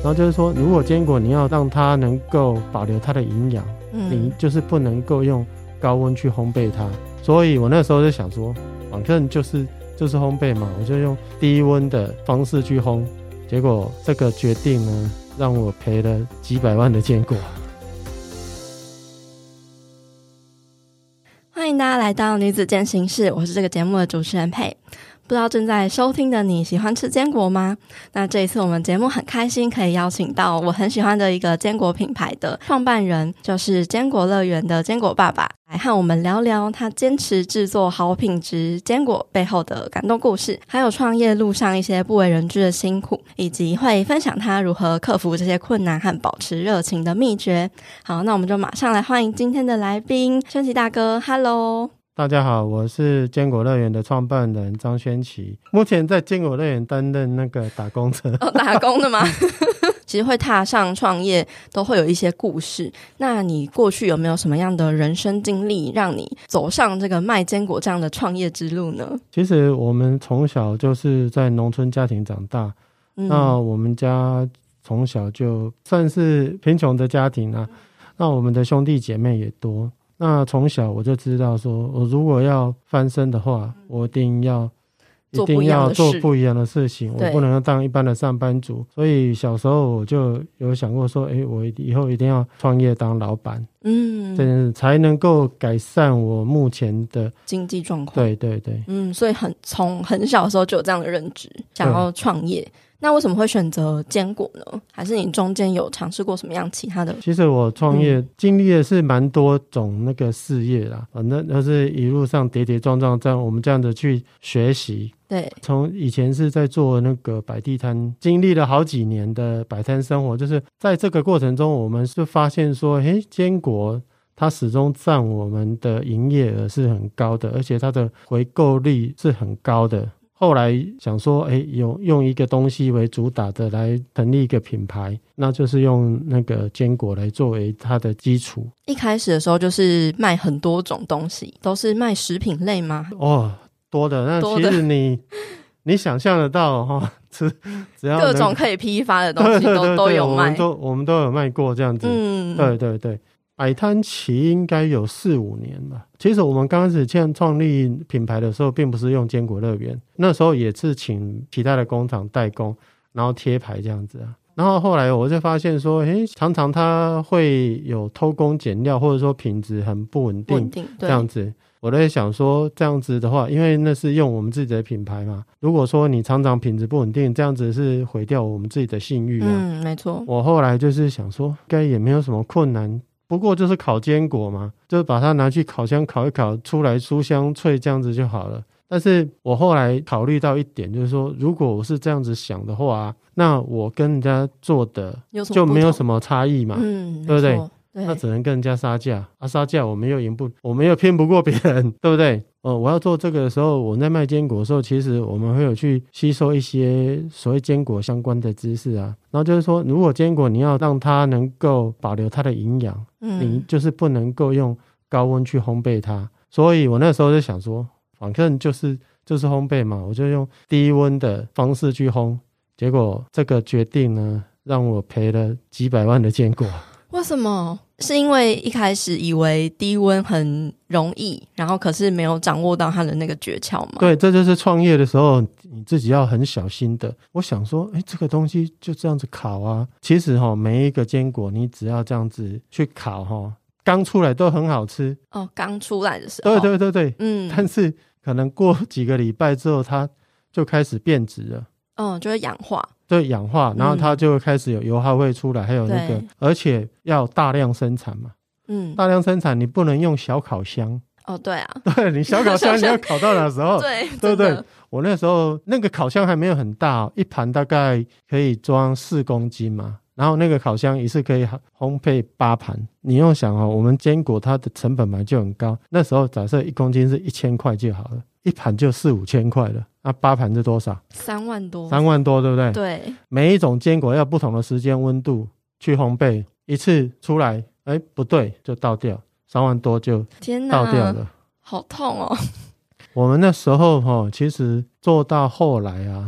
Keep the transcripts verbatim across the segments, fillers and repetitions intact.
然后就是说如果坚果你要让它能够保留它的营养、嗯、你就是不能够用高温去烘焙它，所以我那时候就想说反正就是就是烘焙嘛，我就用低温的方式去烘，结果这个决定呢让我赔了几百万的坚果。 欢迎大家来到女子健行室，我是这个节目的主持人佩。不知道正在收听的你喜欢吃坚果吗？那这一次我们节目很开心可以邀请到我很喜欢的一个坚果品牌的创办人，就是坚果乐园的坚果爸爸，来和我们聊聊他坚持制作好品质坚果背后的感动故事，还有创业路上一些不为人知的辛苦，以及会分享他如何克服这些困难和保持热情的秘诀。好，那我们就马上来欢迎今天的来宾，宣奇大哥。 Hello， 大家好，我是坚果乐园的创办人张宣奇，目前在坚果乐园担任那个打工者。 哦，打工的吗？其实会踏上创业都会有一些故事，那你过去有没有什么样的人生经历让你走上这个卖坚果这样的创业之路呢？ 其实我们从小就是在农村家庭长大、嗯、那我们家从小就算是贫穷的家庭啊，那我们的兄弟姐妹也多，那从小我就知道说我如果要翻身的话，我一定要一定要做不一样的事情，我不能当一般的上班族。所以小时候我就有想过说诶，我以后一定要创业当老板，嗯，这件事才能够改善我目前的经济状况。 对对对， 嗯，所以很从很小的时候就有这样的认知，想要创业。那为什么会选择坚果呢？还是你中间有尝试过什么样其他的？ 其实我创业、嗯、经历的是蛮多种那个事业啦，反正都是一路上跌跌撞撞这样我们这样的去学习。 对， 从以前是在做那个摆地摊，经历了好几年的摆摊生活，就是在这个过程中我们是发现说诶，坚果它始终占我们的营业额是很高的，而且它的回购率是很高的。后来想说诶，用用一个东西为主打的来成立一个品牌，那就是用那个坚果来作为它的基础。 一开始的时候就是卖很多种东西，都是卖食品类吗？ 哦，多的，那其实你你想象得到、哦、只只要各种可以批发的东西都对对对对都有卖， 我们都我们都有卖过这样子。嗯，对对对，摆摊期应该有四五年吧。其实我们刚开始创立品牌的时候并不是用坚果乐园，那时候也是请其他的工厂代工，然后贴牌这样子啊。然后后来我就发现说诶，常常它会有偷工减料，或者说品质很不稳定, 稳定这样子。我在想说这样子的话，因为那是用我们自己的品牌嘛，如果说你常常品质不稳定，这样子是毁掉我们自己的信誉啊。 嗯，没错。 我后来就是想说应该也没有什么困难，不过就是烤坚果嘛，就是把它拿去烤箱烤一烤，出来酥香脆这样子就好了。但是我后来考虑到一点，就是说如果我是这样子想的话、啊、那我跟人家做的就没有什么差异嘛，嗯，对不对？对，那只能跟人家杀价啊，杀价我们又赢不，我们又拼不过别人，对不对？呃，我要做这个的时候，我在卖坚果的时候，其实我们会有去吸收一些所谓坚果相关的知识啊。然后就是说，如果坚果你要让它能够保留它的营养，嗯，你就是不能够用高温去烘焙它。所以我那时候就想说，反正就是就是烘焙嘛，我就用低温的方式去烘。结果这个决定呢，让我赔了几百万的坚果。 为什么？是因为一开始以为低温很容易，然后可是没有掌握到它的那个诀窍吗？ 对，这就是创业的时候你自己要很小心的。我想说诶，这个东西就这样子烤啊，其实齁每一个坚果你只要这样子去烤齁，刚出来都很好吃哦。刚出来的时候， 对对对对，嗯，但是可能过几个礼拜之后它就开始变质了， 嗯，就会氧化， 对，氧化，然后它就会开始有油耗味出来、嗯、还有那个，而且要大量生产嘛，嗯，大量生产你不能用小烤箱哦，对啊， 对，你小烤箱你要烤到哪时候对对不对？我那时候那个烤箱还没有很大、哦、一盘大概可以装四公斤嘛，然后那个烤箱一次可以烘焙八盘。你用想哦，我们坚果它的成本本来就很高，那时候假设一公斤是一千块就好了，一盘就四五千块了，那八盘是多少？ 三万多， 三万多，对不对？ 对， 每一种坚果要不同的时间温度去烘焙，一次出来，哎，不对，就倒掉，三万多就倒掉了， 好痛哦！ 我们那时候哈、哦，其实做到后来啊，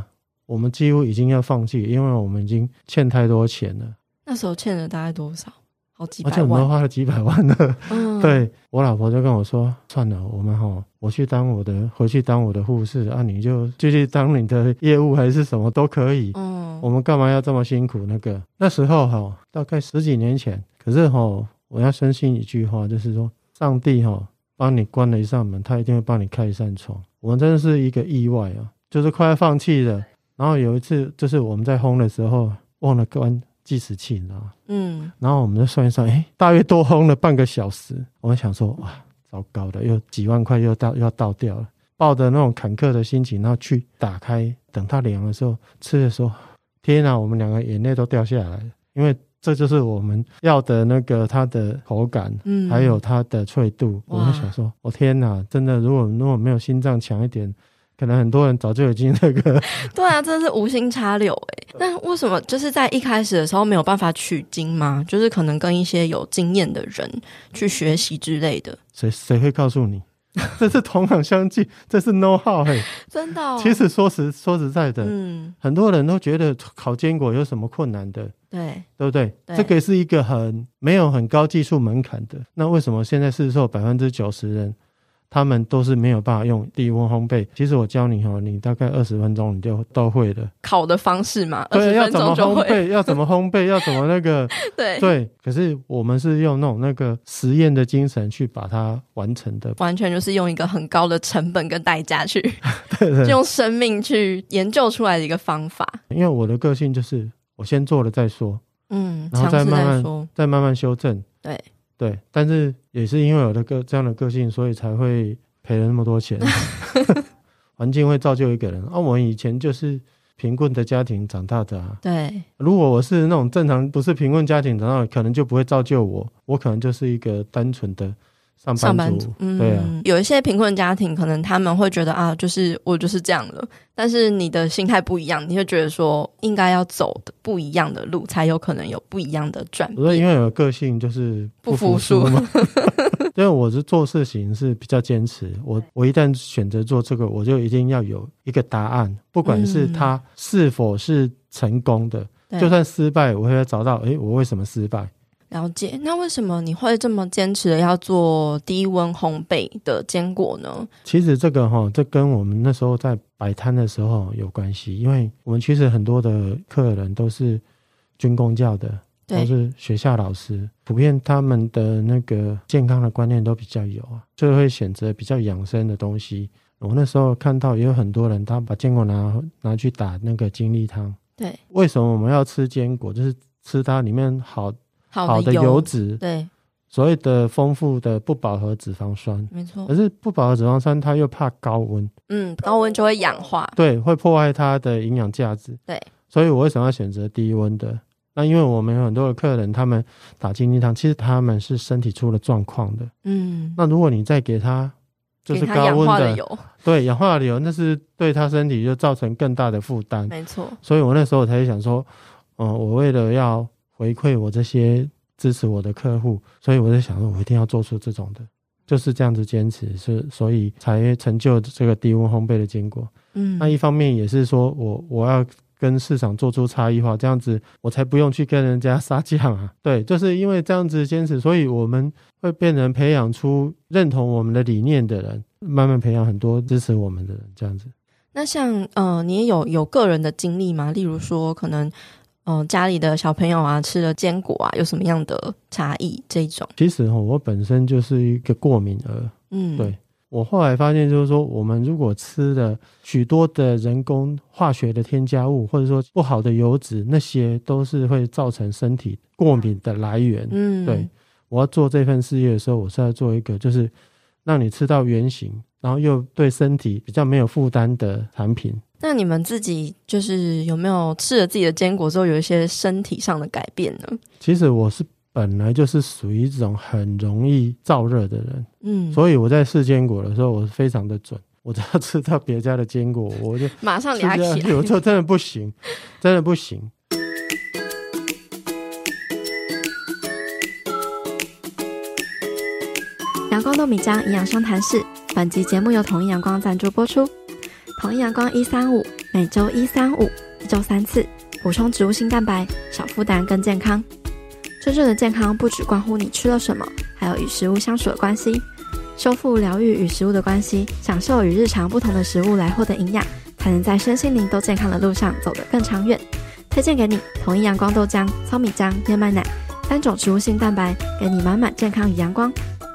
我们几乎已经要放弃，因为我们已经欠太多钱了。 那时候欠了大概多少？好几百万， 而且我们花了几百万了。 嗯， 对，我老婆就跟我说，算了，我们齁我去当我的回去当我的护士啊，你就继续当你的业务还是什么都可以。嗯，我们干嘛要这么辛苦？那个那时候齁大概十几年前，可是齁我要深信一句话，就是说上帝齁帮你关了一扇门，他一定会帮你开一扇窗。我们真的是一个意外啊，就是快要放弃了。然后有一次就是我们在烘的时候忘了关计时器，你知道吗？嗯，然后我们就算一算，哎，大约多烘了半个小时。我们想说，哇，糟糕的，又几万块又到又要倒掉了。抱着那种坎坷的心情，然后去打开，等它凉的时候，吃的时候，天哪，我们两个眼泪都掉下来了，因为这就是我们要的那个它的口感，嗯，还有它的脆度。我们想说，我、哦、天哪，真的，如果如果没有心脏强一点，可能很多人早就已经那个对啊，真的是无心插柳耶。那为什么就是在一开始的时候没有办法取经吗？就是可能跟一些有经验的人去学习之类的。 谁谁会告诉你？这是同行相忌，这是 know how 嘿， 真的、哦。 其实说实说实在的，嗯，很多人都觉得烤坚果有什么困难的， 对对不对？ 对， 这个是一个很没有很高技术门槛的。那为什么现在市售百分之九十人？他们都是没有办法用低温烘焙。其实我教你哦，你大概二十分钟你就都会了。 烤的方式嘛， 对， 二十分钟就会。 要怎么烘焙，要怎么烘焙，要怎么那个， 对对。可是我们是用那种那个实验的精神去把它完成的， 完全就是用一个很高的成本跟代价去， 对对， 用生命去研究出来的一个方法。 因为我的个性就是我先做了再说， 嗯， 然后再慢慢再再慢慢修正， 对。 对，但是也是因为有的个这样的个性，所以才会赔了那么多钱。环境会造就一个人啊，我们以前就是贫困的家庭长大的啊。 对， 如果我是那种正常不是贫困家庭长大的，可能就不会造就我，我可能就是一个单纯的上班族。 上班族，嗯， 对啊。 有一些贫困家庭，可能他们会觉得啊，就是我就是这样了。但是你的心态不一样，你会觉得说应该要走的不一样的路，才有可能有不一样的转变。 所以因为有个性就是不服输嘛。因为我是做事情是比较坚持，我我一旦选择做这个，我就一定要有一个答案，不管是它是否是成功的，嗯、就算失败，我会找到，诶，我为什么失败？ 了解。那为什么你会这么坚持的要做低温烘焙的坚果呢？ 其实这个齁，这跟我们那时候在摆摊的时候有关系，因为我们其实很多的客人都是军公教的，都是学校老师，普遍他们的那个健康的观念都比较有啊，就会选择比较养生的东西。我那时候看到也有很多人他把坚果拿拿去打那个精力汤。 对， 为什么我们要吃坚果？就是吃它里面好好的油脂， 对， 所谓的丰富的不饱和脂肪酸， 没错。 可是不饱和脂肪酸它又怕高温， 嗯，高温就会氧化， 对，会破坏它的营养价值。 对， 所以我为什么要选择低温的？那因为我们有很多的客人，他们打精力汤，其实他们是身体出了状况的。嗯，那如果你再给他就是高温的， 氧化的油， 对，氧化的油，那是对他身体就造成更大的负担。 没错。 所以我那时候才想说，嗯、呃，我为了要回馈我这些支持我的客户，所以我在想说，我一定要做出这种的，就是这样子坚持，是所以才成就这个低温烘焙的坚果。嗯，那一方面也是说我我要跟市场做出差异化，这样子我才不用去跟人家杀价啊。对，就是因为这样子坚持，所以我们会变成培养出认同我们的理念的人，慢慢培养很多支持我们的人，这样子。 那像呃，你也有有个人的经历吗？例如说，可能嗯、呃，家里的小朋友啊吃了坚果啊，有什么样的差异？这种其实、哦、我本身就是一个过敏儿，嗯，对。我后来发现就是说，我们如果吃了许多的人工化学的添加物，或者说不好的油脂，那些都是会造成身体过敏的来源。嗯，对。我要做这份事业的时候，我是要做一个就是让你吃到原形，然后又对身体比较没有负担的产品。 那你们自己就是有没有吃了自己的坚果之后有一些身体上的改变呢？ 其实我是本来就是属于这种很容易燥热的人，嗯，所以我在试坚果的时候，我是非常的准。我只要吃到别家的坚果，我就马上俩起来， 我就真的不行，真的不行。 阳光豆米浆营养商谈室，本集节目由统一阳光赞助播出。统一阳光一三五每周一、三、五，一周三次，补充植物性蛋白，少负担更健康。真正的健康不只关乎你吃了什么，还有与食物相处的关系。修复疗愈与食物的关系，享受与日常不同的食物来获得营养，才能在身心灵都健康的路上走得更长远。推荐给你统一阳光豆浆、糙米浆、燕麦奶三种植物性蛋白，给你满满健康与阳光。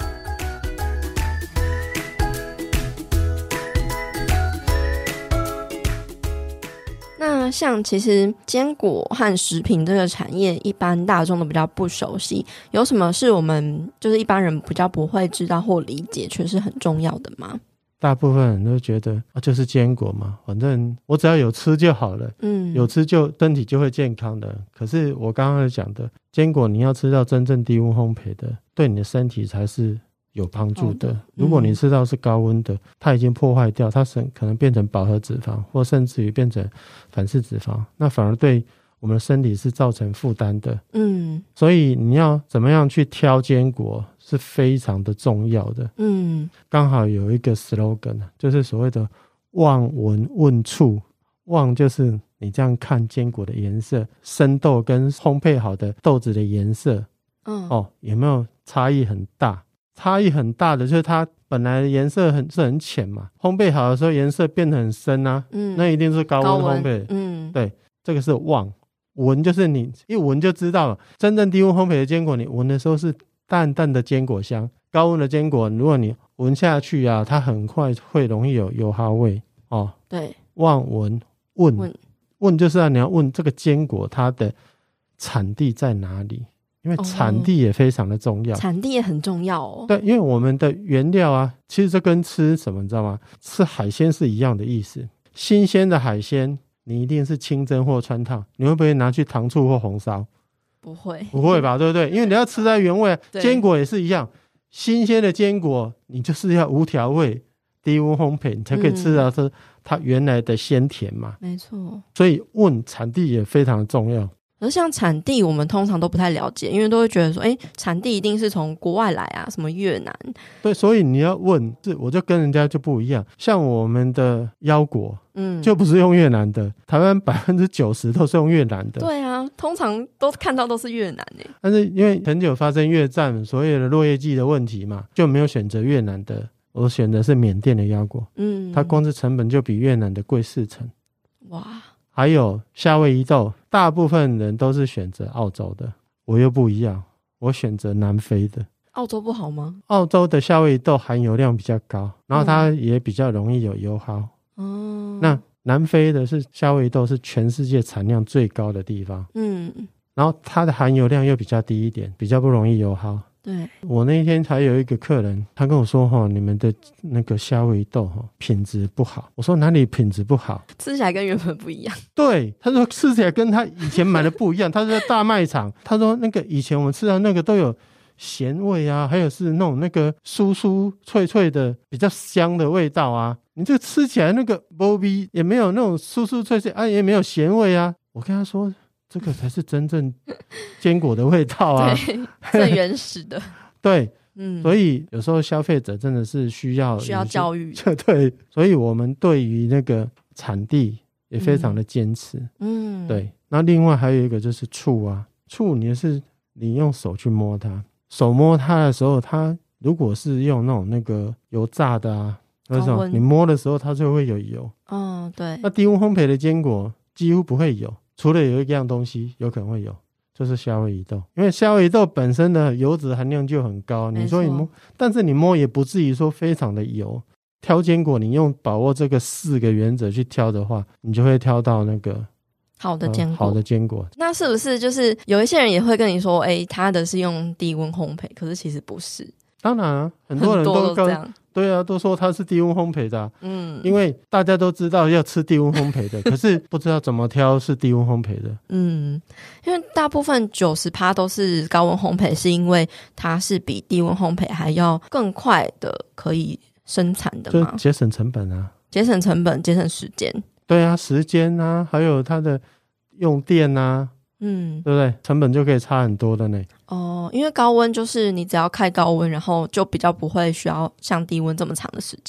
那像其实坚果和食品这个产业，一般大众都比较不熟悉，有什么是我们就是一般人比较不会知道或理解，却是很重要的吗？ 大部分人都觉得啊，就是坚果嘛，反正我只要有吃就好了，嗯，有吃就身体就会健康的。可是我刚刚讲的，坚果你要吃到真正低温烘焙的，对你的身体才是有帮助的。嗯、如果你吃到是高温的，它已经破坏掉，它可能变成饱和脂肪，或甚至于变成反式脂肪，那反而对我们的身体是造成负担的。嗯，所以你要怎么样去挑坚果是非常的重要的。嗯，刚好有一个 slogan， 就是所谓的望闻问触。望就是你这样看坚果的颜色，生豆跟烘焙好的豆子的颜色，嗯，哦，有没有差异很大？差异很大的就是它本来的颜色很是很浅嘛，烘焙好的时候颜色变得很深啊，嗯，那一定是高温烘焙。嗯，对，这个是望。闻就是你一闻就知道了，真正低温烘焙的坚果，你闻的时候是淡淡的坚果香。高温的坚果，如果你闻下去啊，它很快会容易有油耗味哦。对，望闻问问, 问就是啊，你要问这个坚果它的产地在哪里，因为产地也非常的重要。哦、 产地也很重要哦。 对，因为我们的原料啊，其实这跟吃什么你知道吗？吃海鲜是一样的意思。新鲜的海鲜你一定是清蒸或汆烫，你会不会拿去糖醋或红烧？ 不会， 不会吧？对不对？因为你要吃在原味。坚果也是一样，新鲜的坚果你就是要无调味、低温烘焙，你才可以吃到它原来的鲜甜嘛。 没错， 所以问产地也非常重要。 而像产地我们通常都不太了解，因为都会觉得说，哎，产地一定是从国外来啊，什么越南。 对，所以你要问，是我就跟人家就不一样。像我们的腰果，嗯，就不是用越南的，台湾百分之九十都是用越南的。 对啊，通常都看到都是越南诶。 但是因为很久发生越战，所谓的落叶季的问题嘛，就没有选择越南的，我选的是缅甸的腰果。嗯，它光是成本就比越南的贵四成。哇！还有夏威夷豆，大部分人都是选择澳洲的，我又不一样，我选择南非的。 澳洲不好吗？ 澳洲的夏威夷豆含油量比较高，然后它也比较容易有油耗。哦，那南非的是夏威夷豆是全世界产量最高的地方。嗯，然后它的含油量又比较低一点，比较不容易油耗。对，我那一天还有一个客人，他跟我说哈，你们的那个夏威夷豆哈品质不好。我说哪里品质不好？ 吃起来跟原本不一样。 对，他说吃起来跟他以前买的不一样。他说在大卖场，他说那个以前我们吃到那个都有咸味啊，还有是那种那个酥酥脆脆的比较香的味道啊。你这个吃起来那个没味，也没有那种酥酥脆脆啊，也没有咸味啊。我跟他说，这个才是真正坚果的味道啊， 对，最原始的。 对，嗯，所以有时候消费者真的是需要需要教育。 对，所以我们对于那个产地也非常的坚持。嗯，对。那另外还有一个就是触啊，触你是你用手去摸它，手摸它的时候，它如果是用那种那个油炸的啊，那种你摸的时候它就会有油。哦，对。那低温烘焙的坚果几乎不会有。除了有一样东西有可能会有，就是夏威夷豆，因为夏威夷豆本身的油脂含量就很高，你说你摸，但是你摸也不至于说非常的油。挑坚果你用把握这个四个原则去挑的话，你就会挑到那个好的坚果、呃、 好的坚果。 那是不是就是有一些人也会跟你说，哎，他的是用低温烘焙，可是其实不是？ 当然啊，很多人都很多都这样。 对啊，都说它是低温烘焙的、啊、嗯，因为大家都知道要吃低温烘焙的可是不知道怎么挑是低温烘焙的。嗯， 因为大部分 百分之九十 都是高温烘焙，是因为它是比低温烘焙还要更快的可以生产的嘛， 就节省成本啊， 节省成本，节省时间。 对啊，时间啊，还有它的用电啊，嗯，对不对？成本就可以差很多的呢。 哦，因为高温就是你只要开高温，然后就比较不会需要像低温这么长的时间。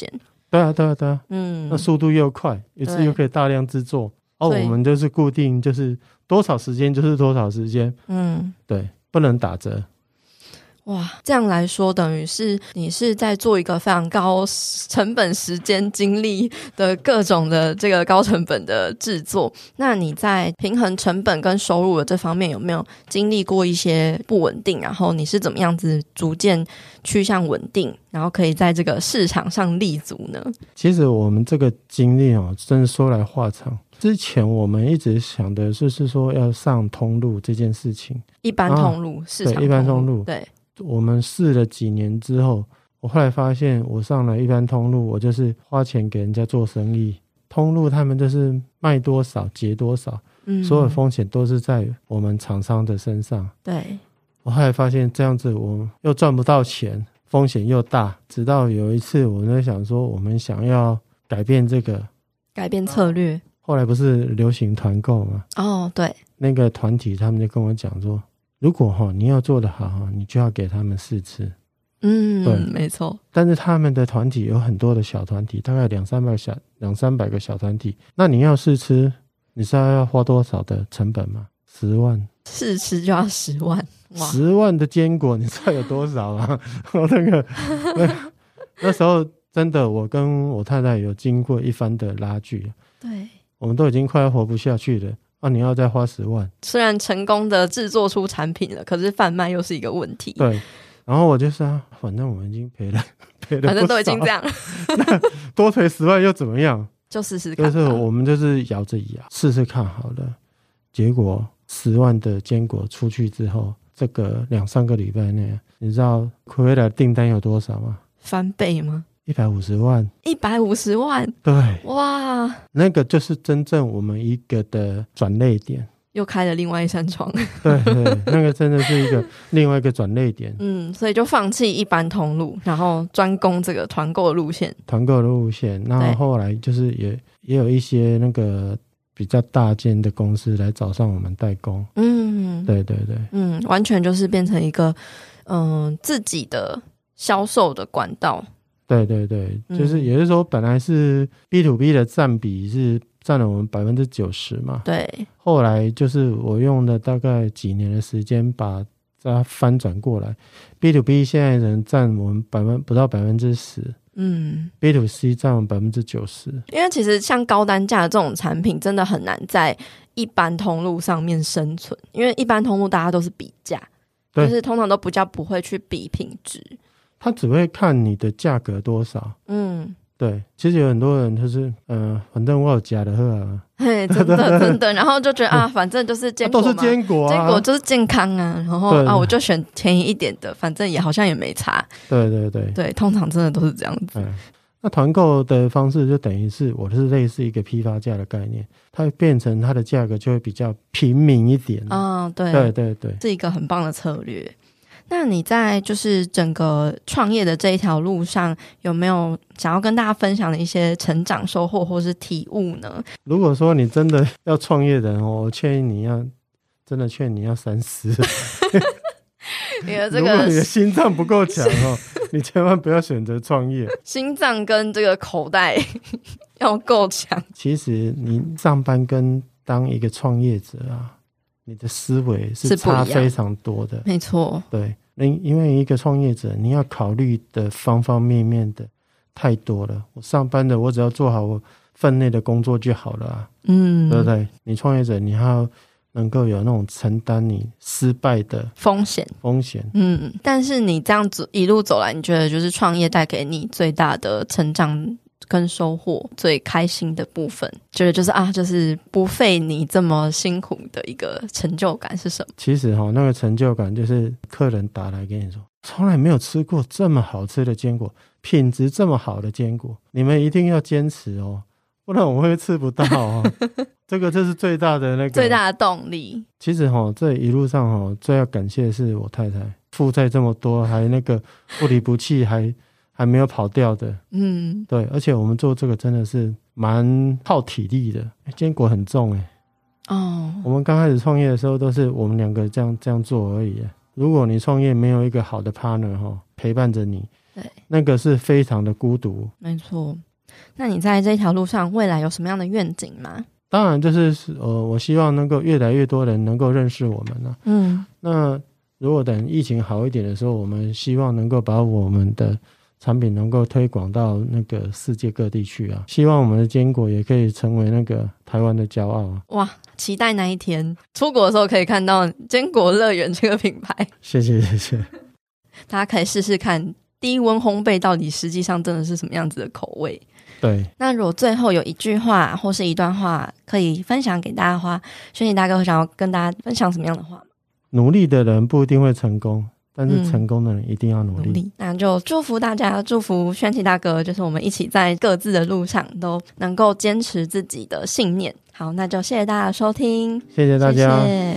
对啊对啊对啊， 嗯， 那速度又快，一次又可以大量制作。哦，我们就是固定就是多少时间就是多少时间，嗯，对，不能打折。 哇，这样来说等于是你是在做一个非常高成本、时间、精力的各种的这个高成本的制作。那你在平衡成本跟收入的这方面有没有经历过一些不稳定？然后你是怎么样子逐渐趋向稳定，然后可以在这个市场上立足呢？ 其实我们这个经历哦，真的说来话长。之前我们一直想的就是说要上通路这件事情， 一般通路、啊、市场通路， 对，一般通路， 对。 我们试了几年之后，我后来发现我上了一般通路，我就是花钱给人家做生意。通路他们就是卖多少结多少，嗯，所有风险都是在我们厂商的身上。 对， 我后来发现这样子我又赚不到钱，风险又大。直到有一次我在想说，我们想要改变这个， 改变策略。 后来不是流行团购吗？ 哦，对， 那个团体他们就跟我讲说，如果齁你要做得好，你就要给他们试吃。 嗯，对，没错。 但是他们的团体有很多的小团体，大概两三百小两三百个小团体，那你要试吃，你知道要花多少的成本吗？十万。 试吃就要十万，哇！ 十万的坚果，你知道有多少吗？我那个那, 那时候真的，我跟我太太有经过一番的拉锯。 对。 我们都已经快要活不下去了啊！你要再花十万， 虽然成功的制作出产品了，可是贩卖又是一个问题。 对，然后我就说、啊，反正我们已经赔了，赔了， 反正都已经这样了， 多赔十万又怎么样？ 就试试看。 就是我们就是咬着牙试试看好了。结果十万的坚果出去之后，这个两三个礼拜内，你知道回来订单有多少吗？ 翻倍吗？ 一百五十万， 一百五十万， 对， 哇， 那个就是真正我们一个的转捩点， 又开了另外一扇窗。 对对，那个真的是一个另外一个转捩点。 嗯，所以就放弃一般通路，然后专攻这个团购的路线。 团购的路线，然后后来就是也也有一些那个比较大间的公司来找上我们代工。嗯，对对对， 嗯，完全就是变成一个嗯、呃、自己的销售的管道。 对对对，就是也就是说本来是 B to B 的占比是占了我们 百分之九十 嘛， 对， 后来就是我用了大概几年的时间把它翻转过来， B to B 现在能占我们百分不到 百分之十， 嗯 B to C 占我们 百分之九十。 因为其实像高单价的这种产品真的很难在一般通路上面生存，因为一般通路大家都是比价，就是通常都比较不会去比品质， 他只会看你的价格多少。嗯，对，其实有很多人就是呃反正我有加的喝啊， 嘿，真的真的，然后就觉得啊反正就是坚果嘛、 啊、都是坚果啊， 坚果就是健康啊，然后啊我就选便宜一点的，反正也好像也没差。 对对对对， 通常真的都是这样子。 嗯，那团购的方式就等于是我是类似一个批发价的概念，它变成它的价格就会比较平民一点。 啊、哦，对对对对， 是一个很棒的策略。那你在就是整个创业的这一条路上，有没有想要跟大家分享的一些成长收获或是体悟呢？ 如果说你真的要创业的人，我劝你你要真的劝你要三思。 你的这个如果你的心脏不够强哦，你千万不要选择创业。 心脏跟这个口袋要够强。 其实你上班跟当一个创业者啊，你的思维是差非常多的。 没错， 对，因为一个创业者你要考虑的方方面面的太多了。我上班的我只要做好我分内的工作就好了啊，嗯，对不对？你创业者你还要能够有那种承担你失败的风险风险。 嗯，但是你这样子一路走来，你觉得就是创业带给你最大的成长跟收获，最开心的部分，觉得就是啊，就是不费你这么辛苦的一个成就感是什么？ 其实齁，那个成就感就是客人打来跟你说，从来没有吃过这么好吃的坚果，品质这么好的坚果，你们一定要坚持哦，不然我会吃不到哦。这个这是最大的那个最大的动力。 其实齁，这一路上齁，最要感谢的是我太太，负债这么多，还那个不离不弃，还还没有跑掉的。嗯，对，而且我们做这个真的是蛮耗体力的，坚果很重哎。哦，我们刚开始创业的时候都是我们两个这样这样做而已。如果你创业没有一个好的 partner 齁，陪伴着你，对，那个是非常的孤独。 没错。 那你在这条路上未来有什么样的愿景吗？ 当然就是呃，我希望能够越来越多人能够认识我们了、啊。 嗯， 那如果等疫情好一点的时候，我们希望能够把我们的产品能够推广到那个世界各地去啊！希望我们的坚果也可以成为那个台湾的骄傲啊！ 哇，期待那一天出国的时候可以看到坚果乐园这个品牌。 谢谢谢谢， 大家可以试试看低温烘焙到底实际上真的是什么样子的口味。 对， 那如果最后有一句话或是一段话可以分享给大家的话，轩尼大哥会想要跟大家分享什么样的话吗？ 努力的人不一定会成功，但是成功的人一定要努力。嗯、努力那就祝福大家，祝福轩尼大哥，就是我们一起在各自的路上都能够坚持自己的信念。好，那就谢谢大家的收听， 谢谢大家。 谢谢。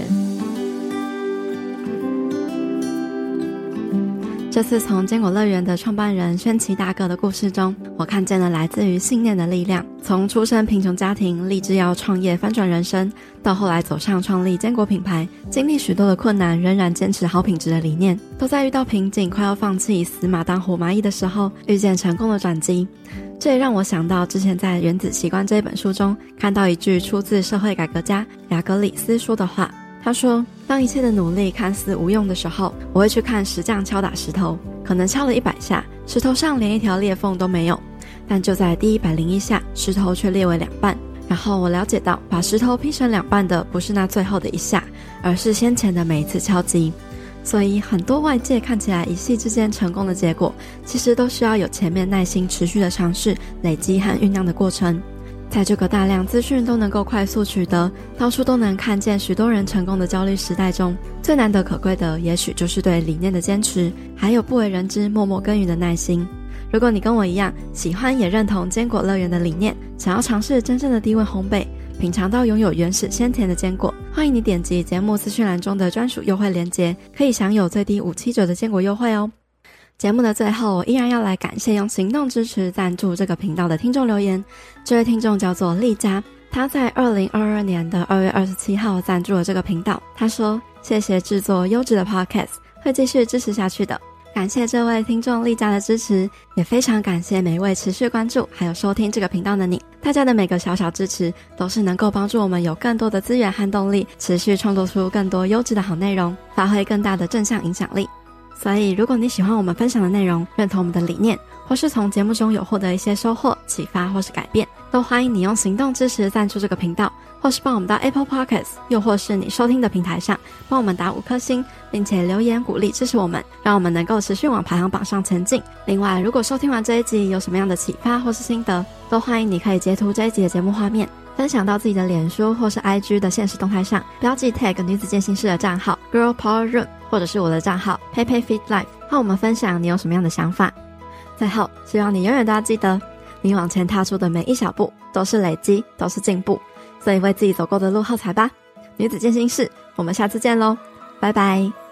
这次从坚果乐园的创办人轩奇大哥的故事中，我看见了来自于信念的力量。从出身贫穷家庭，立志要创业翻转人生，到后来走上创立坚果品牌，经历许多的困难，仍然坚持好品质的理念，都在遇到瓶颈快要放弃死马当活蚂蚁的时候，遇见成功的转机。这也让我想到之前在《原子习惯》这本书中看到一句出自社会改革家雅格里斯说的话，他说，当一切的努力看似无用的时候，我会去看石匠敲打石头，可能敲了一百下，石头上连一条裂缝都没有，但就在第一百零一下，石头却裂为两半。然后我了解到，把石头劈成两半的不是那最后的一下，而是先前的每一次敲击。所以很多外界看起来一夕之间成功的结果，其实都需要有前面耐心持续的尝试、累积和酝酿的过程。在这个大量资讯都能够快速取得，到处都能看见许多人成功的焦虑时代中，最难得可贵的也许就是对理念的坚持，还有不为人知默默耕耘的耐心。如果你跟我一样喜欢也认同坚果乐园的理念，想要尝试真正的低温烘焙，品尝到拥有原始鲜甜的坚果，欢迎你点击节目资讯栏中的专属优惠链接，可以享有最低五七折的坚果优惠哦。节目的最后，我依然要来感谢用行动支持赞助这个频道的听众留言。这位听众叫做丽佳，他在二零二二年的二月二十七号赞助了这个频道。他说，谢谢制作优质的 podcast， 会继续支持下去的。感谢这位听众丽佳的支持，也非常感谢每位持续关注还有收听这个频道的你。大家的每个小小支持都是能够帮助我们有更多的资源和动力，持续创作出更多优质的好内容，发挥更大的正向影响力。所以如果你喜欢我们分享的内容，认同我们的理念，或是从节目中有获得一些收获、启发或是改变，都欢迎你用行动支持赞助这个频道，或是帮我们到 Apple Podcast， 又或是你收听的平台上帮我们打五颗星，并且留言鼓励支持我们，让我们能够持续往排行榜上前进。另外，如果收听完这一集有什么样的启发或是心得，都欢迎你可以截图这一集的节目画面，分享到自己的脸书或是 I G 的限时动态上，标记 tag 女子健心室的账号 Girl Power Room， 或者是我的账号 Pepe Fit Life， 和我们分享你有什么样的想法。最后，希望你永远都要记得，你往前踏出的每一小步都是累积，都是进步，所以为自己走过的路喝彩吧。女子健心室，我们下次见咯，拜拜。